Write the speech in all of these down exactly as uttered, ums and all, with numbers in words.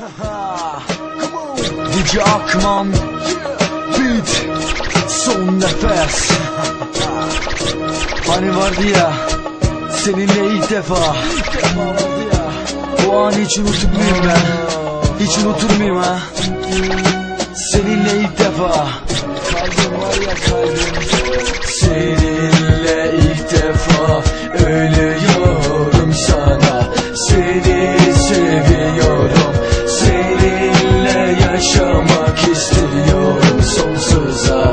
D J Akman Beat Son nefes. Hani vardı ya, seninle ilk defa. O an hiç unutur muyum ben? Hiç unutur muyum ha? Seninle ilk defa. Kalbim var ya kalbim. Seninle ilk defa ölüyorum sana. Seni seviyorum. Seninle yaşamak istiyorum sonsuza.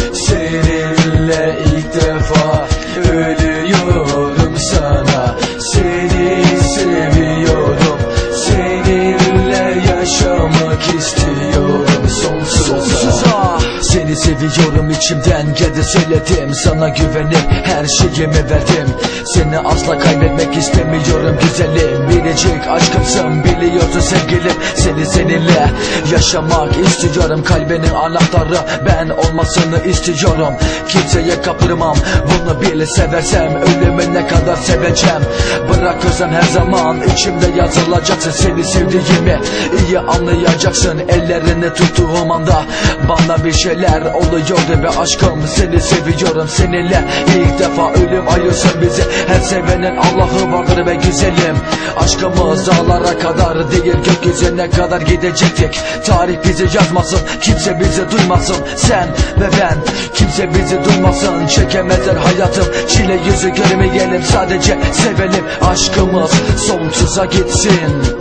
Seninle ilk defa ölüyorum sana. Seni seviyorum. Seninle yaşamak istiyorum sonsuza. Seni seviyorum, içimden geldi söyledim. Sana güvenip her şeyimi verdim. Seni asla kaybetmek istemiyorum güzelim. Biricik aşkımsın biliyorsun sevgilim. Seni seninle yaşamak istiyorum. Kalbinin anahtarı ben olmasını istiyorum. Kimseye kaptırmam, bunu bile seversem ölümüne kadar seveceğim. Bırakırsan her zaman içimde yazılacaksın. Seni sevdiğimi iyi anlayacaksın. Ellerini tuttuğum anda bana bir şeyler oluyordu be aşkım. Seni seviyorum, seninle ilk defa ölüm ayırsın bizi. Her sevenin Allah'ı vardır be güzelim. Aşkımız dağlara kadar değil gökyüzüne kadar gidecektik. Tarih bizi yazmasın, kimse bizi duymasın. Sen ve ben, kimse bizi duymasın. Çekemezler hayatım, çile yüzü görmeyelim. Sadece sevelim, aşkımız sonsuza gitsin.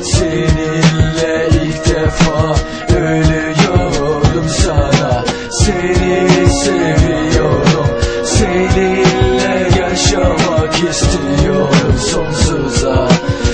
Seninle ilk defa ölüyorum sana. Seni seviyorum. Seninle yaşamak istiyorum sonsuza.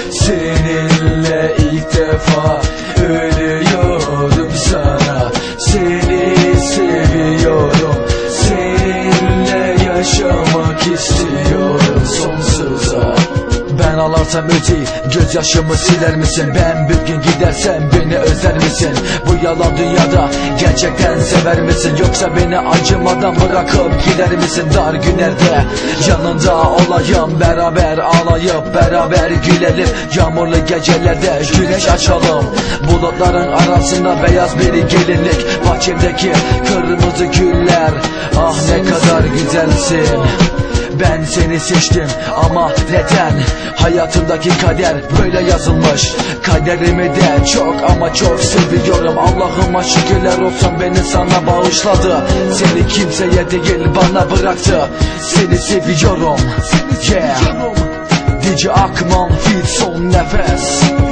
Seninle ilk defa ölüyorum sana. Seni seviyorum. Seninle yaşamak istiyorum sonsuza. Ben ağlarsam öteyi gözyaşımı siler misin? Ben bir gün gidersem beni özler misin? Bu yalan dünyada gerçekten sever misin? Yoksa beni acımadan bırakıp gider misin? Dar günlerde yanında olayım, beraber ağlayıp beraber gülelim. Yağmurlu gecelerde güneş açalım. Bulutların arasında beyaz bir gelinlik. Bahçemdeki kırmızı güller, ah ne kadar güzelsin. Ben seni seçtim ama neden? Hayatımdaki kader böyle yazılmış. Kaderimi de çok ama çok seviyorum. Allah'ıma şükürler olsun beni sana bağışladı. Seni kimseye değil bana bıraktı. Seni seviyorum. Yeah. D J Akman Feat Son Nefes.